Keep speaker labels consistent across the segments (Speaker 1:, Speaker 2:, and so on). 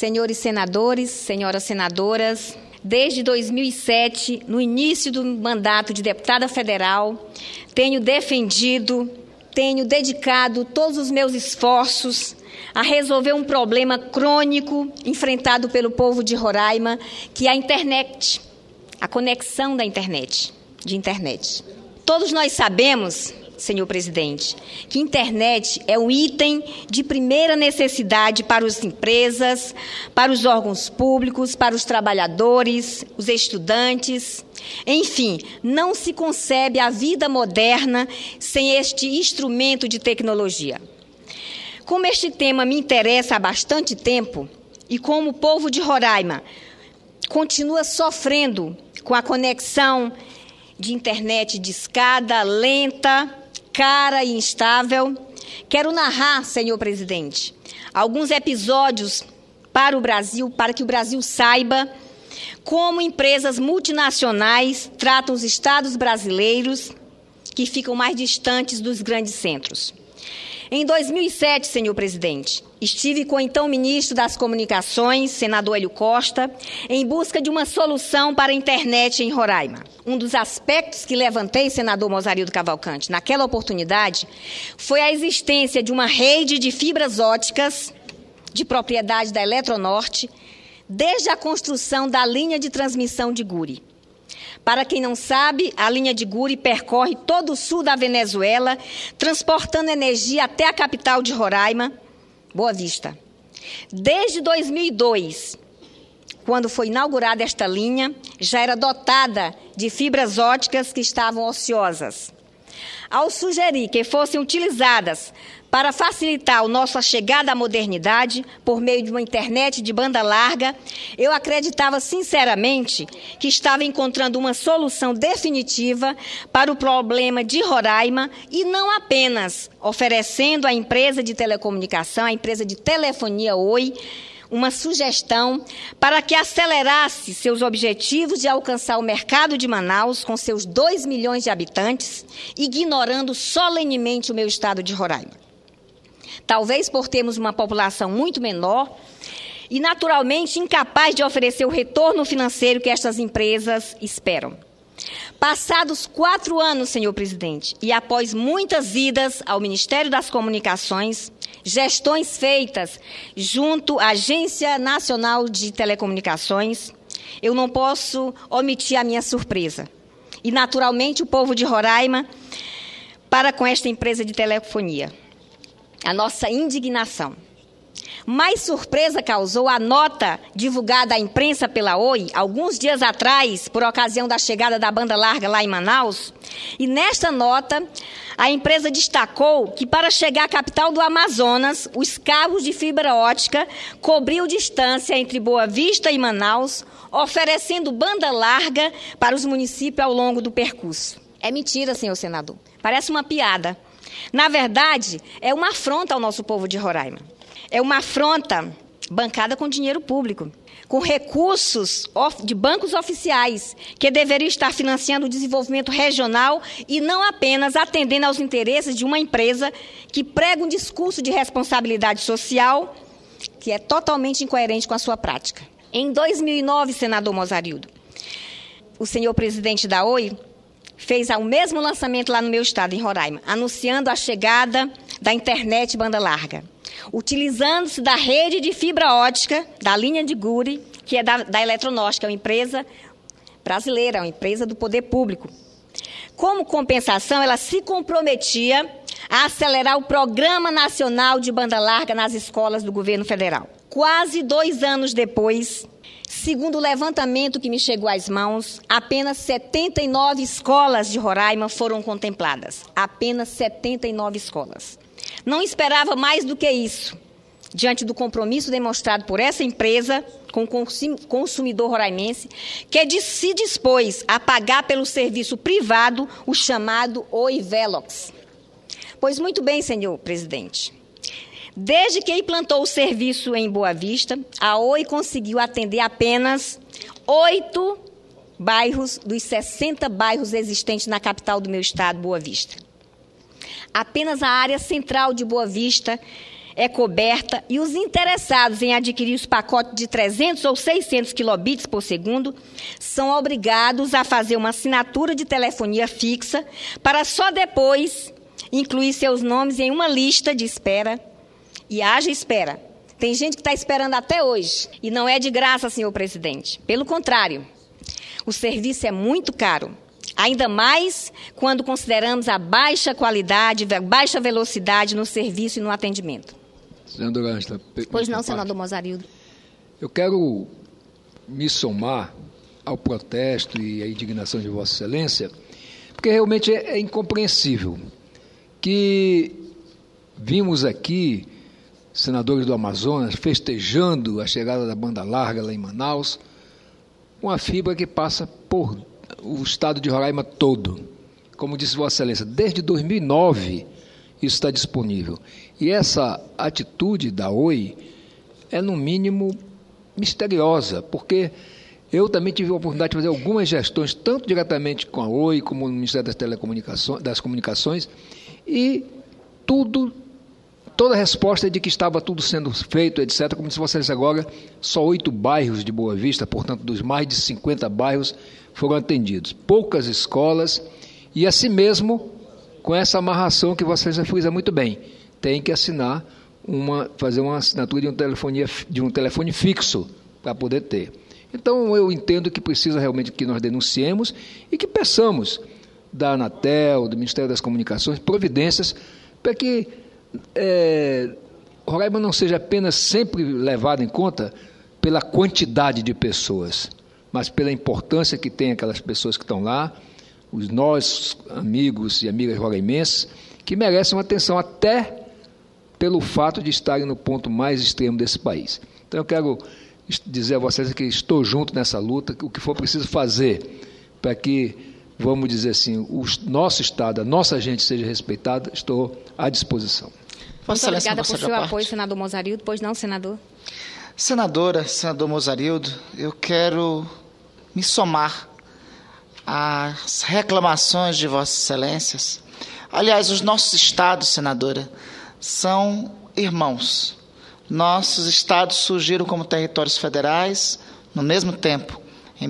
Speaker 1: senhores senadores, senhoras senadoras, desde 2007, no início do mandato de deputada federal, tenho defendido, tenho dedicado todos os meus esforços a resolver um problema crônico enfrentado pelo povo de Roraima, que é a internet, a conexão da internet, de internet. Todos nós sabemos, senhor presidente, que internet é um item de primeira necessidade para as empresas, para os órgãos públicos, para os trabalhadores, os estudantes. Enfim, não se concebe a vida moderna sem este instrumento de tecnologia. Como este tema me interessa há bastante tempo e como o povo de Roraima continua sofrendo com a conexão de internet discada, lenta, cara e instável, quero narrar, senhor presidente, alguns episódios para o Brasil, para que o Brasil saiba como empresas multinacionais tratam os estados brasileiros que ficam mais distantes dos grandes centros. Em 2007, senhor presidente, estive com o então ministro das Comunicações, senador Hélio Costa, em busca de uma solução para a internet em Roraima. Um dos aspectos que levantei, senador Mozarildo Cavalcante, naquela oportunidade, foi a existência de uma rede de fibras óticas de propriedade da Eletronorte, desde a construção da linha de transmissão de Guri. Para quem não sabe, a linha de Guri percorre todo o sul da Venezuela, transportando energia até a capital de Roraima, Boa Vista. Desde 2002, quando foi inaugurada esta linha, já era dotada de fibras óticas que estavam ociosas. Ao sugerir que fossem utilizadas para facilitar a nossa chegada à modernidade por meio de uma internet de banda larga, eu acreditava sinceramente que estava encontrando uma solução definitiva para o problema de Roraima e não apenas oferecendo à empresa de telecomunicação, à empresa de telefonia Oi, uma sugestão para que acelerasse seus objetivos de alcançar o mercado de Manaus com seus 2 milhões de habitantes, ignorando solenemente o meu estado de Roraima. Talvez por termos uma população muito menor e, naturalmente, incapaz de oferecer o retorno financeiro que estas empresas esperam. Passados 4 anos, senhor presidente, e após muitas idas ao Ministério das Comunicações, gestões feitas junto à Agência Nacional de Telecomunicações, eu não posso omitir a minha surpresa. E, naturalmente, o povo de Roraima para com esta empresa de telefonia. A nossa indignação. Mais surpresa causou a nota divulgada à imprensa pela Oi, alguns dias atrás, por ocasião da chegada da banda larga lá em Manaus. E nesta nota, a empresa destacou que para chegar à capital do Amazonas, os cabos de fibra ótica cobriam distância entre Boa Vista e Manaus, oferecendo banda larga para os municípios ao longo do percurso. É mentira, senhor senador. Parece uma piada. Na verdade, é uma afronta ao nosso povo de Roraima. É uma afronta bancada com dinheiro público, com recursos de bancos oficiais, que deveriam estar financiando o desenvolvimento regional e não apenas atendendo aos interesses de uma empresa que prega um discurso de responsabilidade social que é totalmente incoerente com a sua prática. Em 2009, senador Mozarildo, o senhor presidente da Oi fez o mesmo lançamento lá no meu estado, em Roraima, anunciando a chegada da internet banda larga, utilizando-se da rede de fibra ótica, da linha de Guri, que é da Eletronorte, que é uma empresa brasileira, uma empresa do poder público. Como compensação, ela se comprometia a acelerar o Programa Nacional de Banda Larga nas escolas do governo federal. Quase 2 anos depois, segundo o levantamento que me chegou às mãos, apenas 79 escolas de Roraima foram contempladas. Apenas 79 escolas. Não esperava mais do que isso, diante do compromisso demonstrado por essa empresa com o consumidor roraimense, que se dispôs a pagar pelo serviço privado o chamado Oi Velox. Pois muito bem, senhor presidente. Desde que implantou o serviço em Boa Vista, a Oi conseguiu atender apenas 8 bairros dos 60 bairros existentes na capital do meu estado, Boa Vista. Apenas a área central de Boa Vista é coberta e os interessados em adquirir os pacotes de 300 ou 600 kilobits por segundo são obrigados a fazer uma assinatura de telefonia fixa para só depois incluir seus nomes em uma lista de espera. E haja espera. Tem gente que está esperando até hoje. E não é de graça, senhor presidente. Pelo contrário, o serviço é muito caro. Ainda mais quando consideramos a baixa qualidade, a baixa velocidade no serviço e no atendimento.
Speaker 2: Senadora Ângela.
Speaker 1: Pois não, senador Mozarildo.
Speaker 2: Eu quero me somar ao protesto e à indignação de Vossa Excelência, porque realmente é incompreensível que vimos aqui senadores do Amazonas festejando a chegada da banda larga lá em Manaus, uma fibra que passa por o estado de Roraima todo. Como disse Vossa Excelência, desde 2009 isso está disponível. E essa atitude da Oi é, no mínimo, misteriosa, porque eu também tive a oportunidade de fazer algumas gestões, tanto diretamente com a Oi, como no Ministério das Comunicações, e toda a resposta é de que estava tudo sendo feito, etc. Como disse Vossa Excelência agora, só 8 bairros de Boa Vista, portanto, dos mais de 50 bairros, foram atendidos. Poucas escolas, e assim mesmo, com essa amarração que Vossa Excelência frisa muito bem, tem que fazer uma assinatura de um telefone fixo para poder ter. Então, eu entendo que precisa realmente que nós denunciemos e que peçamos da Anatel, do Ministério das Comunicações, providências para que Roraima não seja apenas sempre levado em conta pela quantidade de pessoas, mas pela importância que tem aquelas pessoas que estão lá, os nossos amigos e amigas roraimenses, que merecem uma atenção até pelo fato de estarem no ponto mais extremo desse país. Então eu quero dizer a vocês que estou junto nessa luta, o que for preciso fazer para que, vamos dizer assim, o nosso Estado, a nossa gente seja respeitada, estou à disposição.
Speaker 1: Muito obrigada por seu apoio, senador Mozarildo. Pois não, senador?
Speaker 3: Senador Mozarildo, eu quero me somar às reclamações de Vossas Excelências. Aliás, os nossos estados, senadora, são irmãos. Nossos estados surgiram como territórios federais no mesmo tempo, em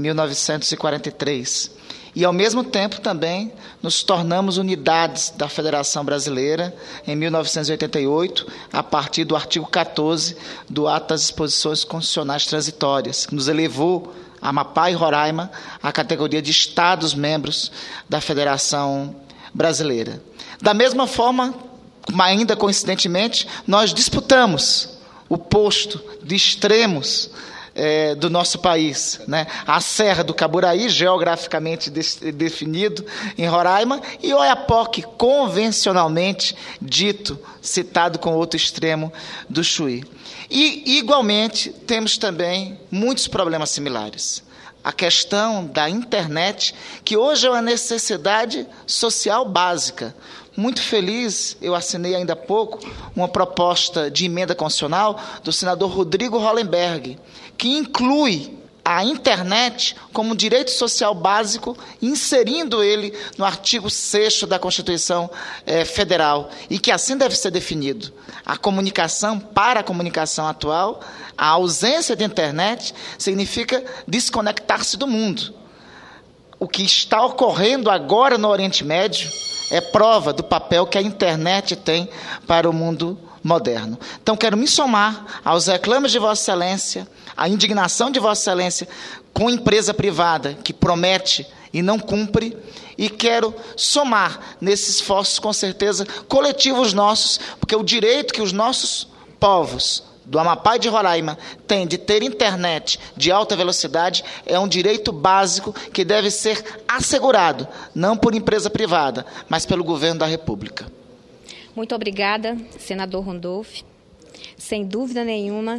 Speaker 3: 1943. E, ao mesmo tempo, também nos tornamos unidades da Federação Brasileira em 1988, a partir do artigo 14 do Ato das Disposições Constitucionais Transitórias, que nos elevou, Amapá e Roraima, à categoria de Estados-membros da Federação Brasileira. Da mesma forma, ainda coincidentemente, nós disputamos o posto de extremos do nosso país, né? A Serra do Caburaí, geograficamente definido em Roraima, e Oiapoque, convencionalmente dito, citado com outro extremo do Chuí. E, igualmente, temos também muitos problemas similares. A questão da internet, que hoje é uma necessidade social básica. Muito feliz, eu assinei ainda há pouco uma proposta de emenda constitucional do senador Rodrigo Hollenberg, que inclui a internet como direito social básico, inserindo ele no artigo 6º da Constituição Federal, e que assim deve ser definido. A comunicação, para a comunicação atual, a ausência de internet significa desconectar-se do mundo. O que está ocorrendo agora no Oriente Médio é prova do papel que a internet tem para o mundo moderno. Então, quero me somar aos reclames de Vossa Excelência, à indignação de Vossa Excelência com empresa privada que promete e não cumpre, e quero somar nesses esforços, com certeza, coletivos nossos, porque o direito que os nossos povos do Amapá e de Roraima têm de ter internet de alta velocidade é um direito básico que deve ser assegurado, não por empresa privada, mas pelo governo da República.
Speaker 1: Muito obrigada, senador Randolph. Sem dúvida nenhuma,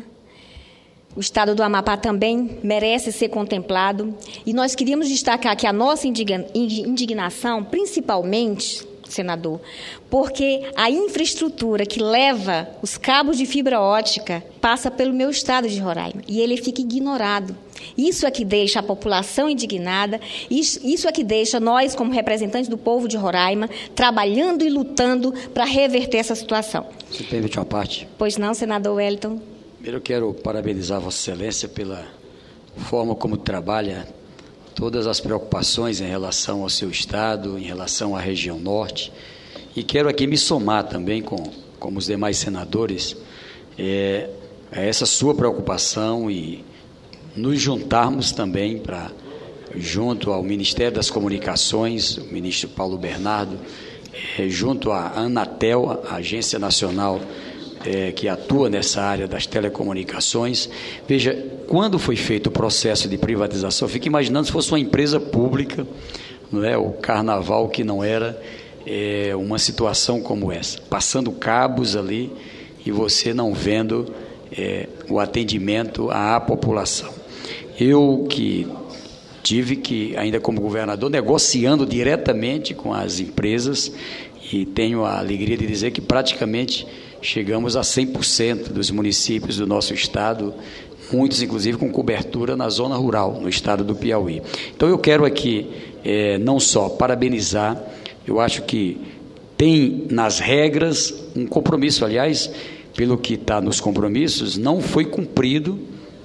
Speaker 1: o Estado do Amapá também merece ser contemplado. E nós queríamos destacar que a nossa indignação, principalmente, senador, porque a infraestrutura que leva os cabos de fibra ótica passa pelo meu estado de Roraima e ele fica ignorado. Isso é que deixa a população indignada, isso é que deixa nós, como representantes do povo de Roraima, trabalhando e lutando para reverter essa situação.
Speaker 4: Você permite uma parte?
Speaker 1: Pois não, senador Wellington?
Speaker 4: Primeiro eu quero parabenizar Vossa Excelência pela forma como trabalha todas as preocupações em relação ao seu estado, em relação à região norte. E quero aqui me somar também, como os demais senadores, a essa sua preocupação e nos juntarmos também junto ao Ministério das Comunicações, o ministro Paulo Bernardo, junto à Anatel, a Agência Nacional que atua nessa área das telecomunicações. Veja, quando foi feito o processo de privatização, eu fico imaginando se fosse uma empresa pública, não é? O Carnaval que não era uma situação como essa, passando cabos ali e você não vendo o atendimento à população. Eu que tive que, ainda como governador, negociando diretamente com as empresas, e tenho a alegria de dizer que praticamente chegamos a 100% dos municípios do nosso estado, muitos inclusive com cobertura na zona rural, no estado do Piauí. Então eu quero aqui não só parabenizar, eu acho que tem nas regras um compromisso, aliás, pelo que está nos compromissos, não foi cumprido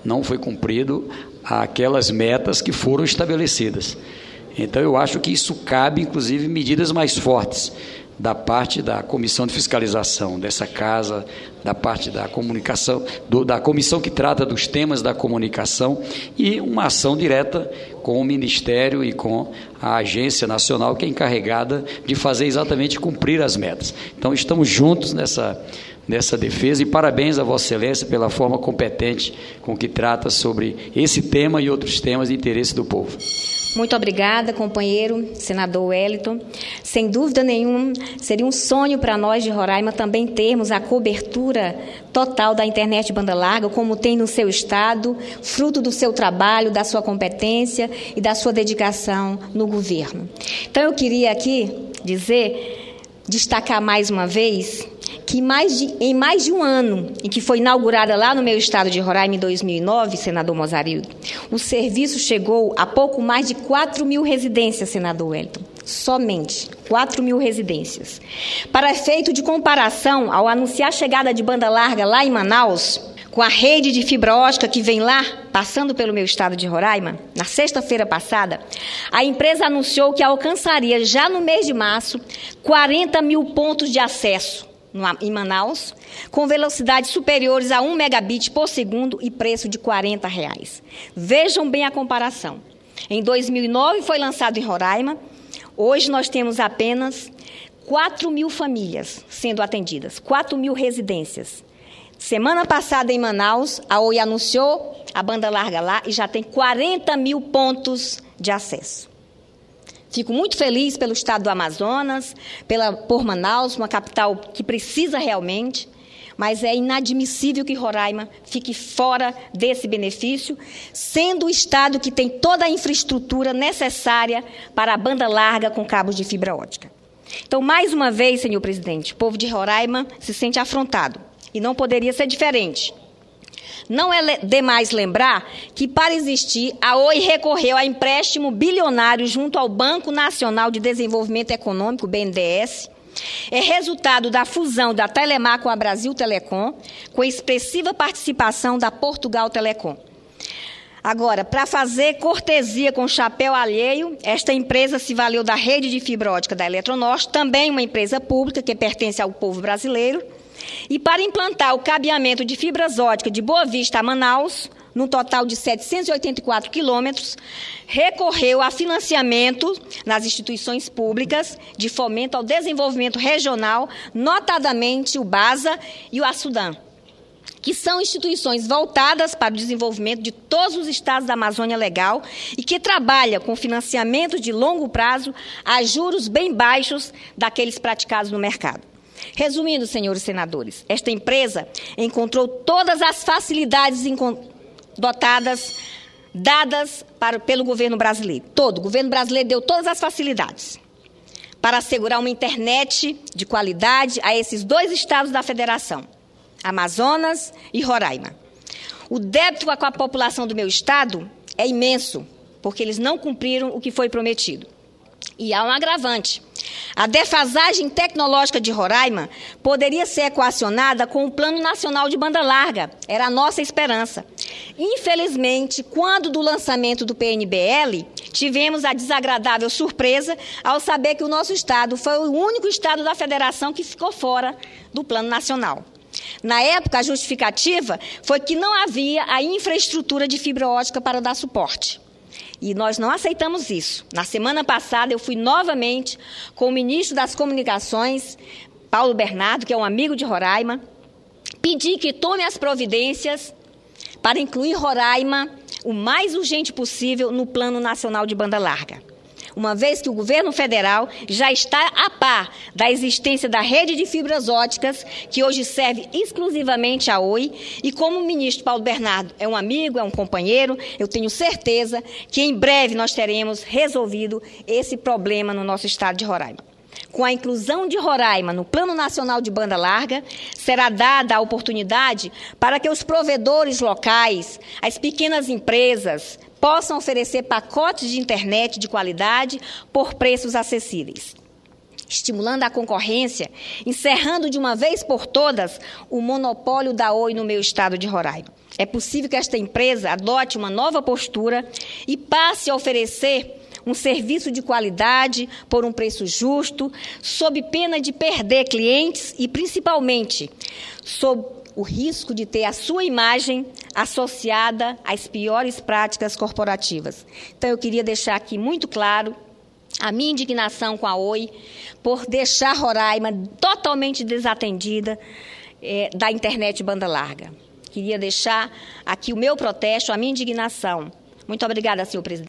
Speaker 4: aquelas metas que foram estabelecidas. Então eu acho que isso cabe, inclusive, medidas mais fortes da parte da Comissão de Fiscalização dessa casa, da parte da comunicação, da comissão que trata dos temas da comunicação, e uma ação direta com o Ministério e com a Agência Nacional, que é encarregada de fazer exatamente cumprir as metas. Então, estamos juntos nessa defesa, e parabéns a Vossa Excelência pela forma competente com que trata sobre esse tema e outros temas de interesse do povo.
Speaker 1: Muito obrigada, companheiro senador Wellington. Sem dúvida nenhuma, seria um sonho para nós de Roraima também termos a cobertura total da internet de banda larga, como tem no seu estado, fruto do seu trabalho, da sua competência e da sua dedicação no governo. Então, eu queria aqui destacar mais uma vez que em mais de um ano em que foi inaugurada lá no meu estado de Roraima, em 2009, senador Mozarildo, o serviço chegou a pouco mais de 4.000 residências, senador Wellington. Somente 4.000 residências. Para efeito de comparação, ao anunciar a chegada de banda larga lá em Manaus, com a rede de fibra ótica que vem lá, passando pelo meu estado de Roraima, na sexta-feira passada, a empresa anunciou que alcançaria já no mês de março 40.000 pontos de acesso em Manaus, com velocidades superiores a 1 megabit por segundo e preço de R$40. Vejam bem a comparação. Em 2009 foi lançado em Roraima, hoje nós temos apenas 4.000 famílias sendo atendidas, 4.000 residências. Semana passada em Manaus, a Oi anunciou a banda larga lá e já tem 40.000 pontos de acesso. Fico muito feliz pelo estado do Amazonas, por Manaus, uma capital que precisa realmente, mas é inadmissível que Roraima fique fora desse benefício, sendo o estado que tem toda a infraestrutura necessária para a banda larga com cabos de fibra ótica. Então, mais uma vez, senhor presidente, o povo de Roraima se sente afrontado, e não poderia ser diferente. Não é demais lembrar que, para existir, a Oi recorreu a empréstimo bilionário junto ao Banco Nacional de Desenvolvimento Econômico, BNDES. É resultado da fusão da Telemar com a Brasil Telecom, com expressiva participação da Portugal Telecom. Agora, para fazer cortesia com chapéu alheio, esta empresa se valeu da rede de fibra ótica da Eletronorte, também uma empresa pública que pertence ao povo brasileiro, e para implantar o cabeamento de fibras óticas de Boa Vista a Manaus, num total de 784 quilômetros, recorreu a financiamento nas instituições públicas de fomento ao desenvolvimento regional, notadamente o BASA e o ASUDAM, que são instituições voltadas para o desenvolvimento de todos os estados da Amazônia Legal e que trabalham com financiamento de longo prazo a juros bem baixos daqueles praticados no mercado. Resumindo, senhores senadores, esta empresa encontrou todas as facilidades dadas pelo governo brasileiro. O governo brasileiro deu todas as facilidades. para assegurar uma internet de qualidade a esses 2 estados da federação, Amazonas e Roraima. O débito com a população do meu estado é imenso, porque eles não cumpriram o que foi prometido. E há um agravante. A defasagem tecnológica de Roraima poderia ser equacionada com o Plano Nacional de Banda Larga. Era a nossa esperança. Infelizmente, quando do lançamento do PNBL, tivemos a desagradável surpresa ao saber que o nosso estado foi o único estado da federação que ficou fora do Plano Nacional. Na época, a justificativa foi que não havia a infraestrutura de fibra ótica para dar suporte. E nós não aceitamos isso. Na semana passada, eu fui novamente com o ministro das Comunicações, Paulo Bernardo, que é um amigo de Roraima, pedi que tome as providências para incluir Roraima o mais urgente possível no Plano Nacional de Banda Larga. Uma vez que o governo federal já está a par da existência da rede de fibras óticas, que hoje serve exclusivamente à Oi, e como o ministro Paulo Bernardo é um amigo, é um companheiro, eu tenho certeza que em breve nós teremos resolvido esse problema no nosso estado de Roraima. Com a inclusão de Roraima no Plano Nacional de Banda Larga, será dada a oportunidade para que os provedores locais, as pequenas empresas, possam oferecer pacotes de internet de qualidade por preços acessíveis, estimulando a concorrência, encerrando de uma vez por todas o monopólio da Oi no meu estado de Roraima. É possível que esta empresa adote uma nova postura e passe a oferecer um serviço de qualidade por um preço justo, sob pena de perder clientes e, principalmente, sob o risco de ter a sua imagem associada às piores práticas corporativas. Então, eu queria deixar aqui muito claro a minha indignação com a Oi por deixar Roraima totalmente desatendida da internet banda larga. Queria deixar aqui o meu protesto, a minha indignação. Muito obrigada, senhor presidente.